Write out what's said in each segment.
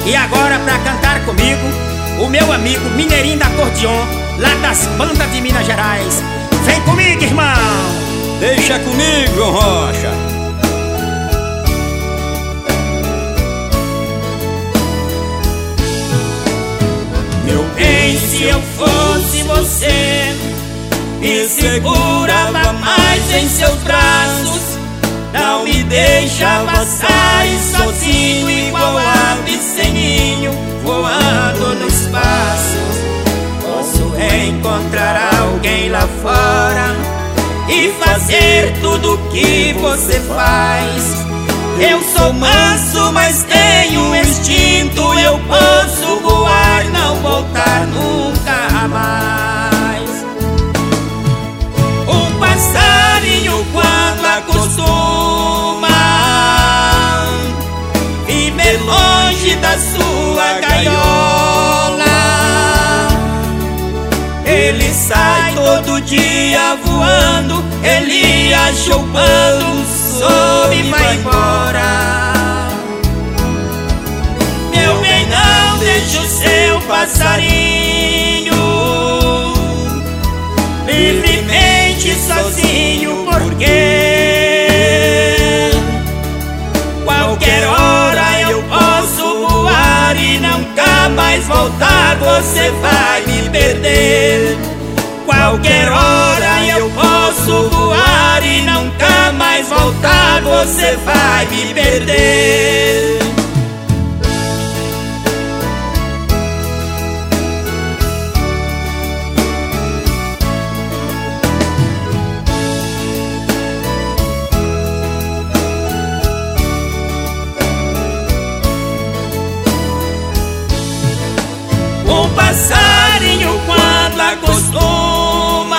E agora pra cantar comigo, o meu amigo Mineirinho da Acordeon, lá das bandas de Minas Gerais. Vem comigo, irmão! Deixa comigo, João Rocha. Meu bem, se eu fosse você, me segurava mais em seus braços, não me deixava sair sozinho igual ave sem ninho, voando no espaço. Posso encontrar alguém lá fora e fazer tudo que você faz. Eu sou manso, mas tenho instinto. Eu posso voar, não voltar nunca mais. Um passarinho quando acostuma viver longe da sua gaiola, ele sai todo dia voando, ele acha o bando, sobe e vai embora. Meu bem, não deixe o seu passarinho livremente sozinho, porque qualquer hora eu posso voar e nunca mais voltar. Você vai me perder. Qualquer hora eu posso voar e nunca mais voltar. Você vai me perder. Um passarinho quando acostuma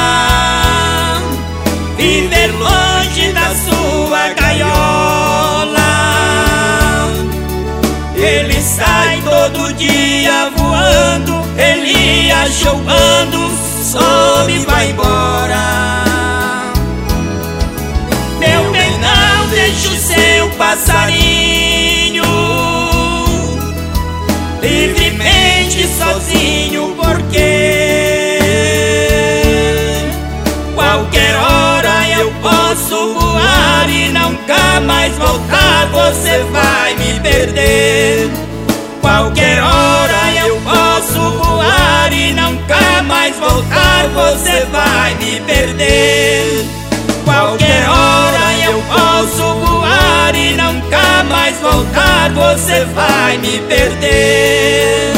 viver longe da sua gaiola, ele sai todo dia voando, ele acha o bando, sobe e vai embora. Meu bem, não deixe o seu passarinho livremente sozinho, porque qualquer hora eu posso voar e nunca mais voltar. Você vai me perder. Qualquer hora eu posso voar e nunca mais voltar. Você vai me perder. Qualquer hora eu posso voar e nunca mais voltar. Você vai me perder.